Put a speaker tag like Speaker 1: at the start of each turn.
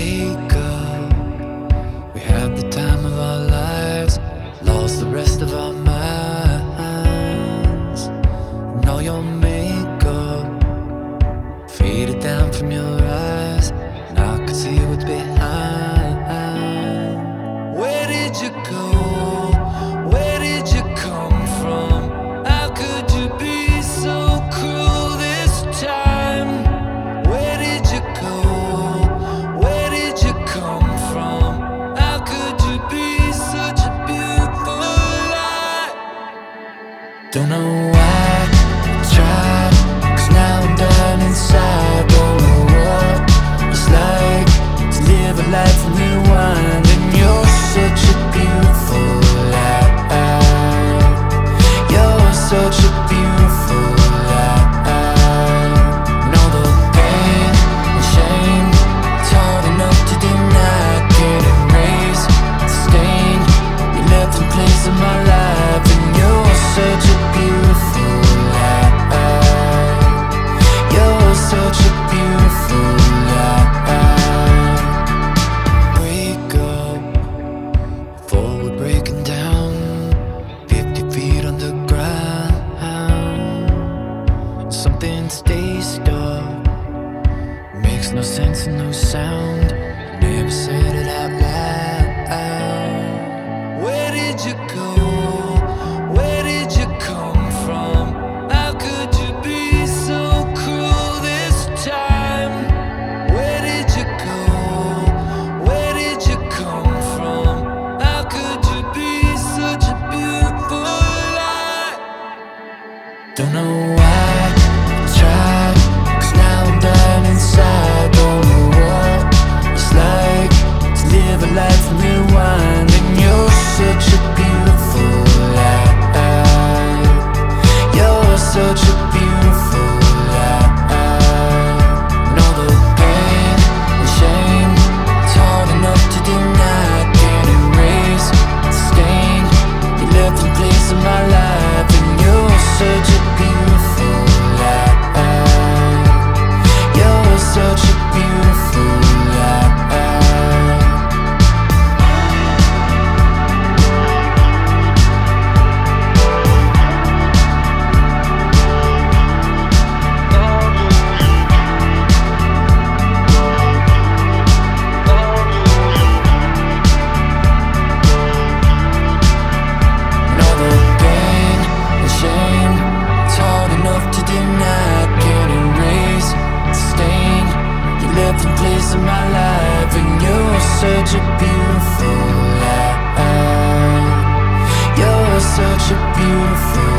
Speaker 1: wake up, we had the time of our lives, lost the rest of our minds. And all your makeup faded down from your eyes, and I could see what's behind. Where did you go? Where did you come from? How could you be so cruel this time? Where did you go? Where did you come from? How could you be such a beautiful lie? Don't know why I tried, 'cause now I'm done inside. Don't know what it's like to live a life and rewind. And you're such a beautiful lie. You're such a beautiful lie. And all the pain and shame, it's hard enough to deny. Can't erase the stain you left in place in my life. And you're such a beautiful lie. You're such a beautiful lie. Wake up before we're breaking down, 50 feet underground. Something stays stuck, makes no sense and no sound. Never said it out loud. Where did you go? Where did you come from? How could you be so cruel this time? Where did you go? Where did you come from? How could you be such a beautiful lie? Don't know why I tried, 'cause now I'm done inside. Don't know what it's like to live a life and rewind. And you're such a beautiful lie. You're such a beautiful lie. And all the pain and shame, it's hard enough to deny. Can't erase the stain you left in place in my life. And you're such a beautiful lie. You're such a beautiful lie. And all the pain and shame, it's hard enough to deny. Can't erase the stain you left in place in my life. And you're such a beautiful lie. You're such a beautiful